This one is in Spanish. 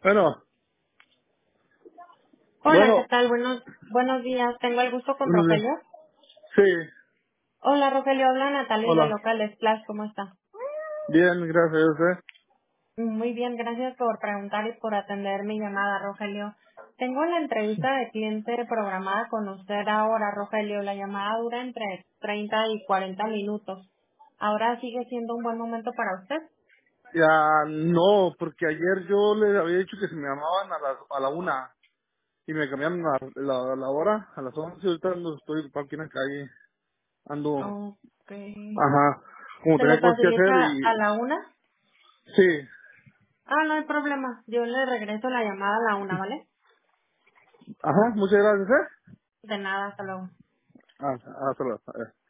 Bueno, Hola, ¿qué bueno, tal? Buenos días. Tengo el gusto con buenos días. Rogelio. Sí, Hola, Rogelio. Habla Natalie de hola. Local Splash. ¿Cómo está? Bien, gracias a usted. Muy bien, gracias por preguntar y por atender mi llamada, Rogelio. Tengo la entrevista de cliente programada con usted ahora, Rogelio. La llamada dura entre 30 y 40 minutos. ¿Ahora sigue siendo un buen momento para usted? Ya no, porque ayer yo les había dicho que se me llamaban a la 1 y me cambiaron la hora a las 11. Ahorita estoy aquí en la calle, ando, Ok. ajá, como ¿Se le tenía cosas que facilita hacer a y la una? sí, Ah, no hay problema. Yo le regreso la llamada a la una, ¿vale? ajá, muchas gracias, ¿eh? De nada, hasta luego. Ah, hasta luego.